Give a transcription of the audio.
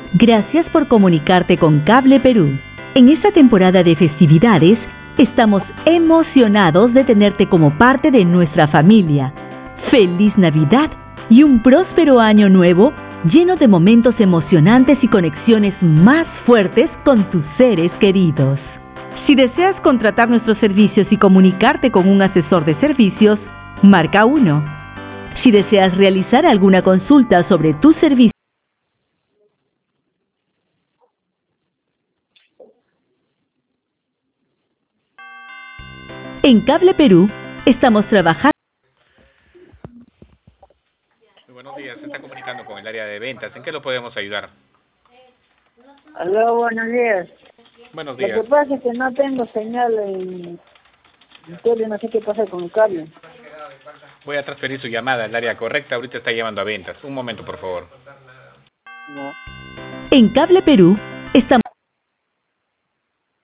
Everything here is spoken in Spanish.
Gracias por comunicarte con Cable Perú. En esta temporada de festividades, estamos emocionados de tenerte como parte de nuestra familia. ¡Feliz Navidad y un próspero año nuevo lleno de momentos emocionantes y conexiones más fuertes con tus seres queridos! Si deseas contratar nuestros servicios y comunicarte con un asesor de servicios, marca 1. Si deseas realizar alguna consulta sobre tu servicio, en Cable Perú estamos trabajando. Muy buenos días, se está comunicando con el área de ventas. ¿En qué lo podemos ayudar? Aló, buenos días. Buenos Lo días. que pasa es que no tengo señal en tele, no sé qué pasa con el cable. Voy a transferir su llamada al área correcta. Ahorita está llamando a ventas. Un momento, por favor. No. En Cable Perú estamos